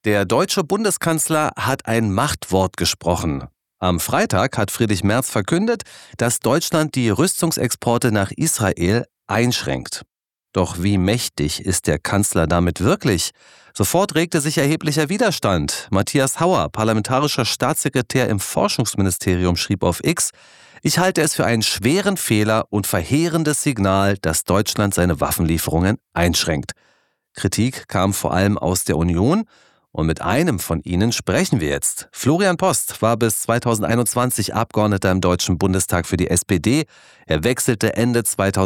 Der deutsche Bundeskanzler hat ein Machtwort gesprochen. Am Freitag hat Friedrich Merz verkündet, dass Deutschland die Rüstungsexporte nach Israel einschränkt. Doch wie mächtig ist der Kanzler damit wirklich? Sofort regte sich erheblicher Widerstand. Matthias Hauer, parlamentarischer Staatssekretär im Forschungsministerium, schrieb auf X: Ich halte es für einen schweren Fehler und verheerendes Signal, dass Deutschland seine Waffenlieferungen einschränkt. Kritik kam vor allem aus der Union. Und mit einem von ihnen sprechen wir jetzt. Florian Post war bis 2021 Abgeordneter im Deutschen Bundestag für die SPD. Er wechselte Ende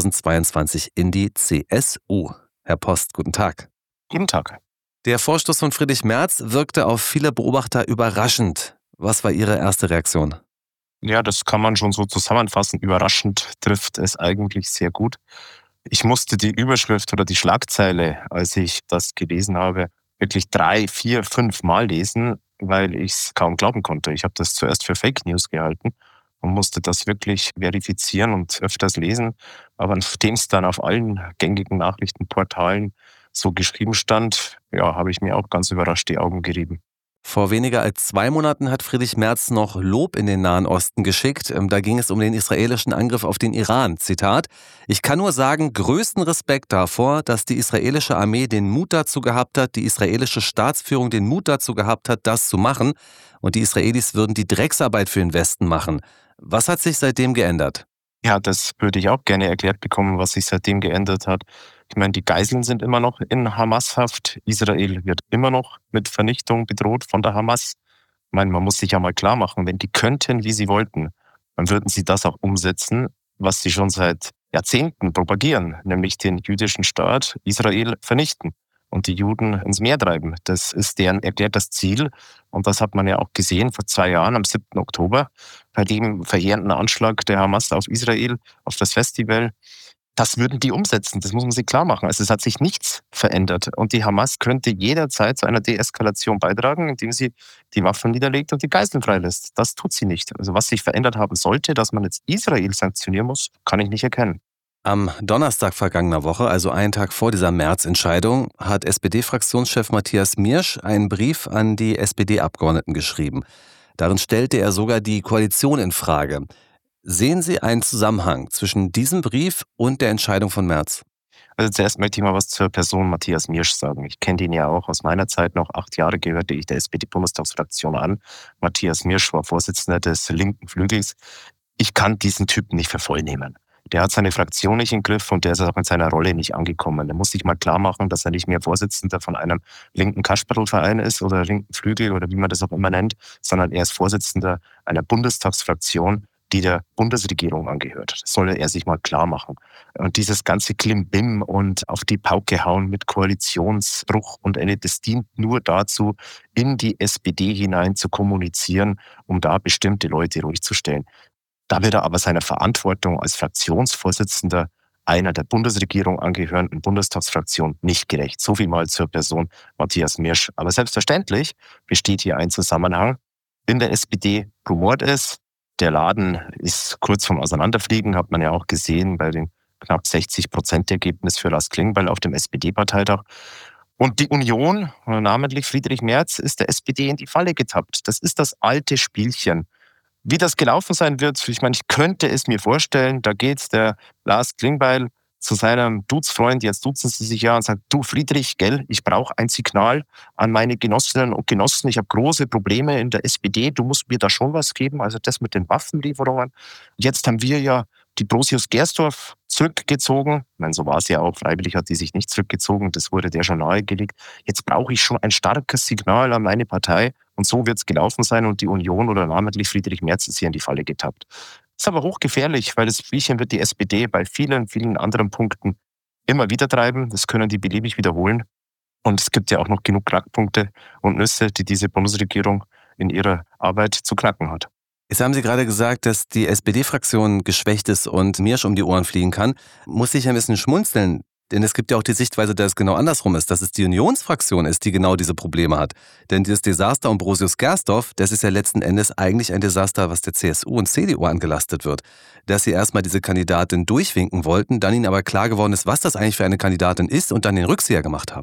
2022 in die CSU. Herr Post, guten Tag. Guten Tag. Der Vorstoß von Friedrich Merz wirkte auf viele Beobachter überraschend. Was war Ihre erste Reaktion? Ja, das kann man schon so zusammenfassen. Überraschend trifft es eigentlich sehr gut. Ich musste die Überschrift oder die Schlagzeile, als ich das gelesen habe, wirklich 3, 4, 5 Mal lesen, weil ich es kaum glauben konnte. Ich habe das zuerst für Fake News gehalten und musste das wirklich verifizieren und öfters lesen. Aber nachdem es dann auf allen gängigen Nachrichtenportalen so geschrieben stand, ja, habe ich mir auch ganz überrascht die Augen gerieben. Vor weniger als 2 Monaten hat Friedrich Merz noch Lob in den Nahen Osten geschickt. Da ging es um den israelischen Angriff auf den Iran. Zitat: Ich kann nur sagen, größten Respekt davor, dass die israelische Armee den Mut dazu gehabt hat, die israelische Staatsführung den Mut dazu gehabt hat, das zu machen. Und die Israelis würden die Drecksarbeit für den Westen machen. Was hat sich seitdem geändert? Ja, das würde ich auch gerne erklärt bekommen, was sich seitdem geändert hat. Ich meine, die Geiseln sind immer noch in Hamas-Haft. Israel wird immer noch mit Vernichtung bedroht von der Hamas. Ich meine, man muss sich ja mal klar machen, wenn die könnten, wie sie wollten, dann würden sie das auch umsetzen, was sie schon seit Jahrzehnten propagieren, nämlich den jüdischen Staat Israel vernichten und die Juden ins Meer treiben. Das ist deren erklärtes Ziel. Und das hat man ja auch gesehen vor 2 Jahren, am 7. Oktober, bei dem verheerenden Anschlag der Hamas auf Israel, auf das Festival. Das würden die umsetzen, das muss man sich klar machen. Also es hat sich nichts verändert. Und die Hamas könnte jederzeit zu einer Deeskalation beitragen, indem sie die Waffen niederlegt und die Geiseln freilässt. Das tut sie nicht. Also was sich verändert haben sollte, dass man jetzt Israel sanktionieren muss, kann ich nicht erkennen. Am Donnerstag vergangener Woche, also einen Tag vor dieser März-Entscheidung, hat SPD-Fraktionschef Matthias Miersch einen Brief an die SPD-Abgeordneten geschrieben. Darin stellte er sogar die Koalition in Frage. Sehen Sie einen Zusammenhang zwischen diesem Brief und der Entscheidung von Merz? Also zuerst möchte ich mal was zur Person Matthias Miersch sagen. Ich kenne den ja auch aus meiner Zeit noch. 8 Jahre gehörte ich der SPD-Bundestagsfraktion an. Matthias Miersch war Vorsitzender des linken Flügels. Ich kann diesen Typen nicht für voll nehmen. Der hat seine Fraktion nicht im Griff und der ist auch in seiner Rolle nicht angekommen. Der muss sich mal klar machen, dass er nicht mehr Vorsitzender von einem linken Kasperlverein ist oder linken Flügel oder wie man das auch immer nennt, sondern er ist Vorsitzender einer Bundestagsfraktion, die der Bundesregierung angehört. Das solle er sich mal klar machen. Und dieses ganze Klimbim und auf die Pauke hauen mit Koalitionsbruch und das dient nur dazu, in die SPD hinein zu kommunizieren, um da bestimmte Leute ruhig zu stellen. Da wird er aber seiner Verantwortung als Fraktionsvorsitzender einer der Bundesregierung angehörenden Bundestagsfraktion nicht gerecht. So viel mal zur Person Matthias Miersch. Aber selbstverständlich besteht hier ein Zusammenhang. In der SPD rumort es. Der Laden ist kurz vorm Auseinanderfliegen, hat man ja auch gesehen bei dem knapp 60% Ergebnis für Lars Klingbeil auf dem SPD-Parteitag. Und die Union, namentlich Friedrich Merz, ist der SPD in die Falle getappt. Das ist das alte Spielchen. Wie das gelaufen sein wird, ich meine, ich könnte es mir vorstellen, da geht der Lars Klingbeil zu seinem Duzfreund, jetzt duzen sie sich ja, und sagt: Du Friedrich, gell, ich brauche ein Signal an meine Genossinnen und Genossen, ich habe große Probleme in der SPD, du musst mir da schon was geben, also das mit den Waffenlieferungen. Jetzt haben wir ja die Brosius Gersdorf zurückgezogen. Ich meine, so war es ja auch, freiwillig hat die sich nicht zurückgezogen, das wurde der schon nahegelegt. Jetzt brauche ich schon ein starkes Signal an meine Partei und so wird es gelaufen sein und die Union oder namentlich Friedrich Merz ist hier in die Falle getappt. Ist aber hochgefährlich, weil das Spielchen wird die SPD bei vielen, vielen anderen Punkten immer wieder treiben. Das können die beliebig wiederholen. Und es gibt ja auch noch genug Knackpunkte und Nüsse, die diese Bundesregierung in ihrer Arbeit zu knacken hat. Jetzt haben Sie gerade gesagt, dass die SPD-Fraktion geschwächt ist und Miersch um die Ohren fliegen kann. Muss ich ein bisschen schmunzeln, denn es gibt ja auch die Sichtweise, dass es genau andersrum ist, dass es die Unionsfraktion ist, die genau diese Probleme hat. Denn dieses Desaster um Brosius Gersdorf, das ist ja letzten Endes eigentlich ein Desaster, was der CSU und CDU angelastet wird. Dass sie erstmal diese Kandidatin durchwinken wollten, dann ihnen aber klar geworden ist, was das eigentlich für eine Kandidatin ist und dann den Rückzieher gemacht haben.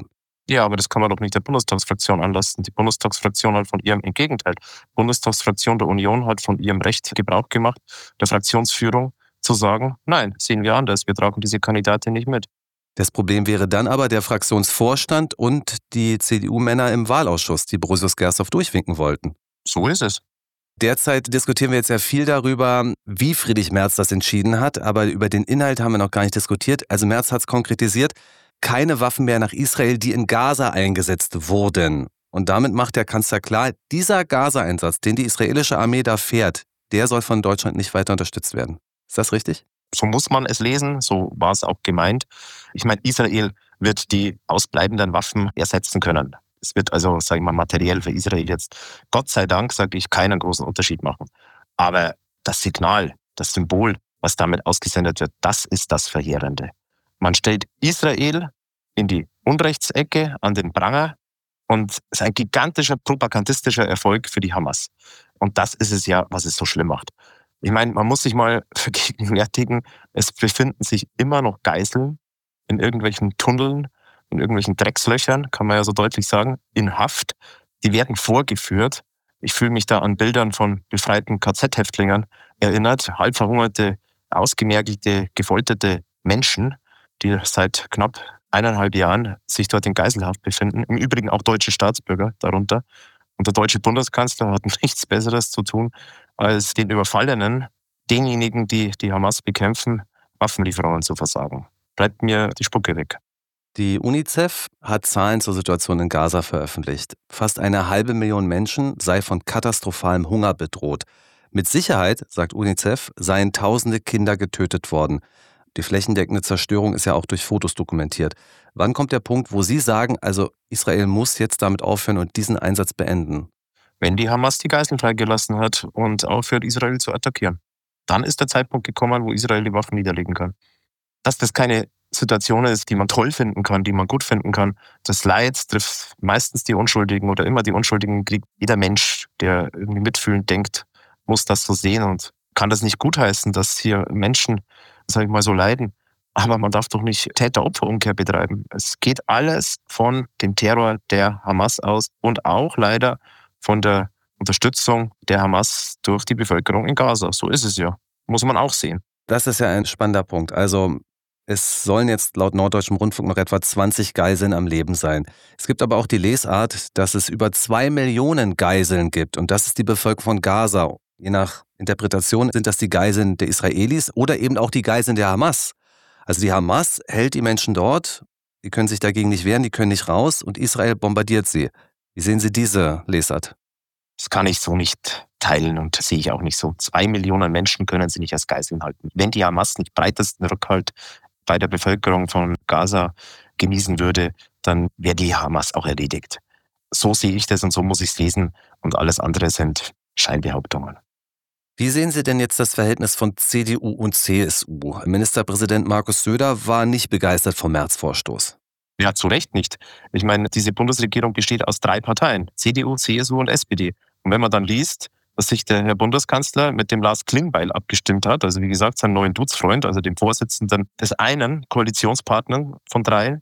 Ja, aber das kann man doch nicht der Bundestagsfraktion anlasten. Die Bundestagsfraktion hat im Gegenteil, die Bundestagsfraktion der Union hat von ihrem Recht Gebrauch gemacht, der Fraktionsführung zu sagen, nein, sehen wir anders, wir tragen diese Kandidatin nicht mit. Das Problem wäre dann aber der Fraktionsvorstand und die CDU-Männer im Wahlausschuss, die Boris Gersdorf durchwinken wollten. So ist es. Derzeit diskutieren wir jetzt ja viel darüber, wie Friedrich Merz das entschieden hat, aber über den Inhalt haben wir noch gar nicht diskutiert. Also Merz hat es konkretisiert, keine Waffen mehr nach Israel, die in Gaza eingesetzt wurden. Und damit macht der Kanzler klar, dieser Gaza-Einsatz, den die israelische Armee da fährt, der soll von Deutschland nicht weiter unterstützt werden. Ist das richtig? So muss man es lesen, so war es auch gemeint. Ich meine, Israel wird die ausbleibenden Waffen ersetzen können. Es wird also, sage ich mal, materiell für Israel jetzt, Gott sei Dank, sage ich, keinen großen Unterschied machen. Aber das Signal, das Symbol, was damit ausgesendet wird, das ist das Verheerende. Man stellt Israel in die Unrechtsecke, an den Pranger, und es ist ein gigantischer propagandistischer Erfolg für die Hamas. Und das ist es ja, was es so schlimm macht. Ich meine, man muss sich mal vergegenwärtigen, es befinden sich immer noch Geiseln in irgendwelchen Tunneln, in irgendwelchen Dreckslöchern, kann man ja so deutlich sagen, in Haft. Die werden vorgeführt. Ich fühle mich da an Bildern von befreiten KZ-Häftlingern erinnert, halb verhungerte, ausgemergelte, gefolterte Menschen, die seit knapp 1,5 Jahren sich dort in Geiselhaft befinden. Im Übrigen auch deutsche Staatsbürger darunter. Und der deutsche Bundeskanzler hat nichts Besseres zu tun, als den Überfallenen, denjenigen, die die Hamas bekämpfen, Waffenlieferungen zu versagen. Bleibt mir die Spucke weg. Die UNICEF hat Zahlen zur Situation in Gaza veröffentlicht. Fast 500.000 Menschen sei von katastrophalem Hunger bedroht. Mit Sicherheit, sagt UNICEF, seien tausende Kinder getötet worden. Die flächendeckende Zerstörung ist ja auch durch Fotos dokumentiert. Wann kommt der Punkt, wo Sie sagen, also Israel muss jetzt damit aufhören und diesen Einsatz beenden? Wenn die Hamas die Geiseln freigelassen hat und aufhört, Israel zu attackieren, dann ist der Zeitpunkt gekommen, wo Israel die Waffen niederlegen kann. Dass das keine Situation ist, die man toll finden kann, die man gut finden kann. Das Leid trifft meistens die Unschuldigen oder immer die Unschuldigen. Jeder Mensch, der irgendwie mitfühlend denkt, muss das so sehen und kann das nicht gutheißen, dass hier Menschen, sag ich mal, so leiden. Aber man darf doch nicht Täter-Opfer-Umkehr betreiben. Es geht alles von dem Terror der Hamas aus und auch leider von der Unterstützung der Hamas durch die Bevölkerung in Gaza. So ist es ja. Muss man auch sehen. Das ist ja ein spannender Punkt. Also es sollen jetzt laut Norddeutschem Rundfunk noch etwa 20 Geiseln am Leben sein. Es gibt aber auch die Lesart, dass es über 2 Millionen Geiseln gibt. Und das ist die Bevölkerung von Gaza. Je nach Interpretation sind das die Geiseln der Israelis oder eben auch die Geiseln der Hamas. Also die Hamas hält die Menschen dort, die können sich dagegen nicht wehren, die können nicht raus und Israel bombardiert sie. Wie sehen Sie diese Lesart? Das kann ich so nicht teilen und sehe ich auch nicht so. 2 Millionen Menschen können sie nicht als Geiseln halten. Wenn die Hamas nicht breitesten Rückhalt bei der Bevölkerung von Gaza genießen würde, dann wäre die Hamas auch erledigt. So sehe ich das und so muss ich es lesen und alles andere sind Scheinbehauptungen. Wie sehen Sie denn jetzt das Verhältnis von CDU und CSU? Ministerpräsident Markus Söder war nicht begeistert vom Merz-Vorstoß. Ja, zu Recht nicht. Ich meine, diese Bundesregierung besteht aus 3 Parteien, CDU, CSU und SPD. Und wenn man dann liest, dass sich der Herr Bundeskanzler mit dem Lars Klingbeil abgestimmt hat, also wie gesagt, seinem neuen Duzfreund, also dem Vorsitzenden des einen Koalitionspartners von 3,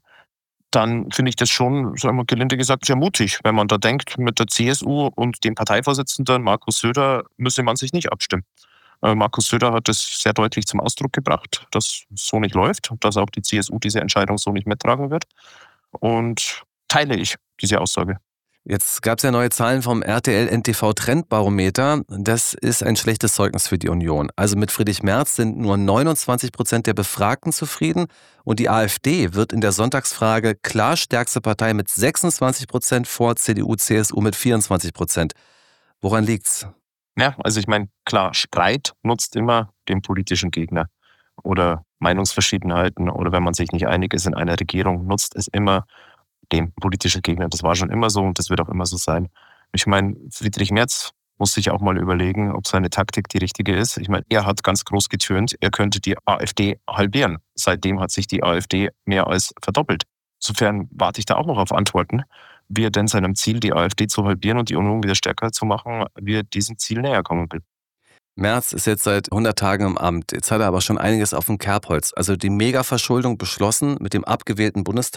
dann finde ich das schon, sagen wir gelinde gesagt, sehr mutig, wenn man da denkt, mit der CSU und dem Parteivorsitzenden Markus Söder müsse man sich nicht abstimmen. Markus Söder hat es sehr deutlich zum Ausdruck gebracht, dass es so nicht läuft und dass auch die CSU diese Entscheidung so nicht mittragen wird. Und teile ich diese Aussage. Jetzt gab es ja neue Zahlen vom RTL-NTV Trendbarometer. Das ist ein schlechtes Zeugnis für die Union. Also mit Friedrich Merz sind nur 29% der Befragten zufrieden und die AfD wird in der Sonntagsfrage klar stärkste Partei mit 26% vor CDU, CSU mit 24%. Woran liegt's? Ja, also ich meine, klar, Streit nutzt immer den politischen Gegner oder Meinungsverschiedenheiten oder wenn man sich nicht einig ist in einer Regierung, nutzt es immer dem politischen Gegner. Das war schon immer so und das wird auch immer so sein. Ich meine, Friedrich Merz muss sich auch mal überlegen, ob seine Taktik die richtige ist. Ich meine, er hat ganz groß getönt, er könnte die AfD halbieren. Seitdem hat sich die AfD mehr als verdoppelt. Insofern warte ich da auch noch auf Antworten, wie er denn seinem Ziel, die AfD zu halbieren und die Union wieder stärker zu machen, wie er diesem Ziel näher kommen will. Merz ist jetzt seit 100 Tagen im Amt. Jetzt hat er aber schon einiges auf dem Kerbholz. Also die Megaverschuldung beschlossen mit dem abgewählten Bundestag.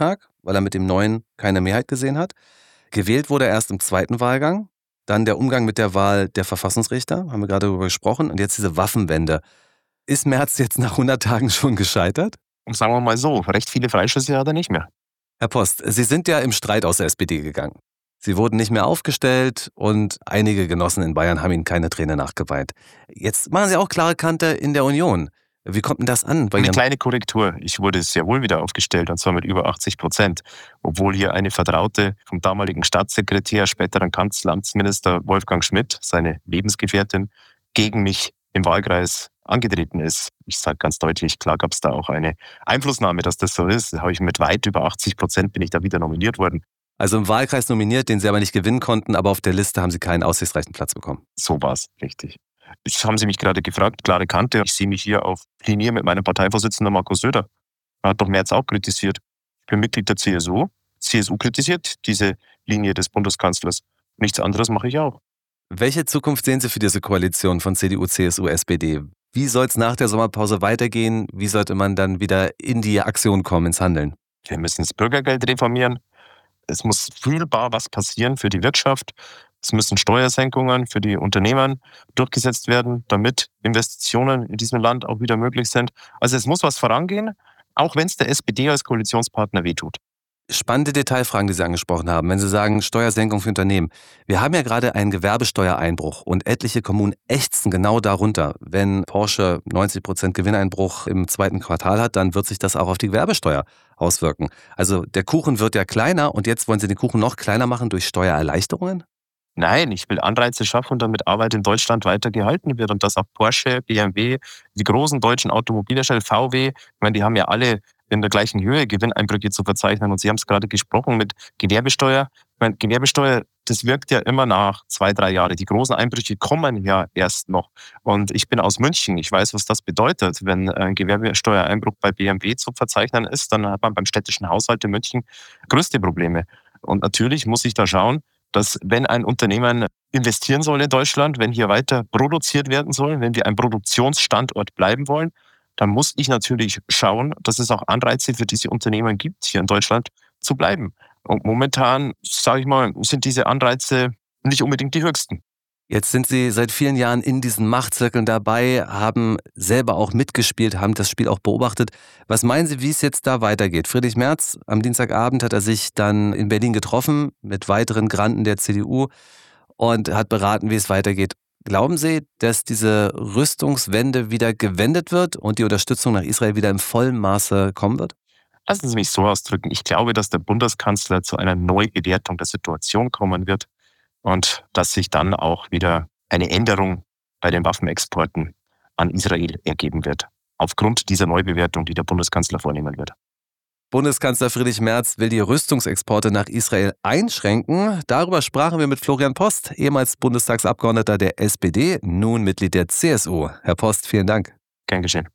weil er mit dem Neuen keine Mehrheit gesehen hat. Gewählt wurde er erst im zweiten Wahlgang. Dann der Umgang mit der Wahl der Verfassungsrichter, haben wir gerade darüber gesprochen. Und jetzt diese Waffenwende. Ist Merz jetzt nach 100 Tagen schon gescheitert? Und sagen wir mal so, recht viele Freischüsse hat er nicht mehr. Herr Post, Sie sind ja im Streit aus der SPD gegangen. Sie wurden nicht mehr aufgestellt und einige Genossen in Bayern haben Ihnen keine Träne nachgeweint. Jetzt machen Sie auch klare Kante in der Union. Wie kommt denn das an? Eine kleine Korrektur. Ich wurde sehr wohl wieder aufgestellt, und zwar mit über 80%. Obwohl hier eine Vertraute vom damaligen Staatssekretär, späteren Kanzleramtsminister Wolfgang Schmidt, seine Lebensgefährtin, gegen mich im Wahlkreis angetreten ist. Ich sage ganz deutlich, klar gab es da auch eine Einflussnahme, dass das so ist. Da habe ich mit weit über 80% bin ich da wieder nominiert worden. Also im Wahlkreis nominiert, den Sie aber nicht gewinnen konnten, aber auf der Liste haben Sie keinen aussichtsreichen Platz bekommen. So war es, richtig. Jetzt haben Sie mich gerade gefragt, klare Kante. Ich sehe mich hier auf Linie mit meinem Parteivorsitzenden Markus Söder. Er hat doch Merz auch kritisiert. Ich bin Mitglied der CSU. CSU kritisiert diese Linie des Bundeskanzlers. Nichts anderes mache ich auch. Welche Zukunft sehen Sie für diese Koalition von CDU, CSU, SPD? Wie soll es nach der Sommerpause weitergehen? Wie sollte man dann wieder in die Aktion kommen, ins Handeln? Wir müssen das Bürgergeld reformieren. Es muss fühlbar was passieren für die Wirtschaft. Es müssen Steuersenkungen für die Unternehmen durchgesetzt werden, damit Investitionen in diesem Land auch wieder möglich sind. Also es muss was vorangehen, auch wenn es der SPD als Koalitionspartner wehtut. Spannende Detailfragen, die Sie angesprochen haben, wenn Sie sagen Steuersenkung für Unternehmen. Wir haben ja gerade einen Gewerbesteuereinbruch und etliche Kommunen ächzen genau darunter. Wenn Porsche 90% Gewinneinbruch im zweiten Quartal hat, dann wird sich das auch auf die Gewerbesteuer auswirken. Also der Kuchen wird ja kleiner und jetzt wollen Sie den Kuchen noch kleiner machen durch Steuererleichterungen? Nein, ich will Anreize schaffen, damit Arbeit in Deutschland weiter gehalten wird und dass auch Porsche, BMW, die großen deutschen Automobilhersteller, VW, ich meine, die haben ja alle in der gleichen Höhe Gewinneinbrüche zu verzeichnen. Und Sie haben es gerade gesprochen mit Gewerbesteuer. Ich meine, Gewerbesteuer, das wirkt ja immer nach 2-3 Jahren. Die großen Einbrüche kommen ja erst noch. Und ich bin aus München. Ich weiß, was das bedeutet. Wenn ein Gewerbesteuereinbruch bei BMW zu verzeichnen ist, dann hat man beim städtischen Haushalt in München größte Probleme. Und natürlich muss ich da schauen, dass wenn ein Unternehmen investieren soll in Deutschland, wenn hier weiter produziert werden soll, wenn wir ein Produktionsstandort bleiben wollen, dann muss ich natürlich schauen, dass es auch Anreize für diese Unternehmen gibt, hier in Deutschland zu bleiben. Und momentan, sage ich mal, sind diese Anreize nicht unbedingt die höchsten. Jetzt sind Sie seit vielen Jahren in diesen Machtzirkeln dabei, haben selber auch mitgespielt, haben das Spiel auch beobachtet. Was meinen Sie, wie es jetzt da weitergeht? Friedrich Merz, am Dienstagabend hat er sich dann in Berlin getroffen mit weiteren Granden der CDU und hat beraten, wie es weitergeht. Glauben Sie, dass diese Rüstungswende wieder gewendet wird und die Unterstützung nach Israel wieder im vollen Maße kommen wird? Lassen Sie mich so ausdrücken. Ich glaube, dass der Bundeskanzler zu einer Neubewertung der Situation kommen wird und dass sich dann auch wieder eine Änderung bei den Waffenexporten an Israel ergeben wird. Aufgrund dieser Neubewertung, die der Bundeskanzler vornehmen wird. Bundeskanzler Friedrich Merz will die Rüstungsexporte nach Israel einschränken. Darüber sprachen wir mit Florian Post, ehemals Bundestagsabgeordneter der SPD, nun Mitglied der CSU. Herr Post, vielen Dank. Gern geschehen.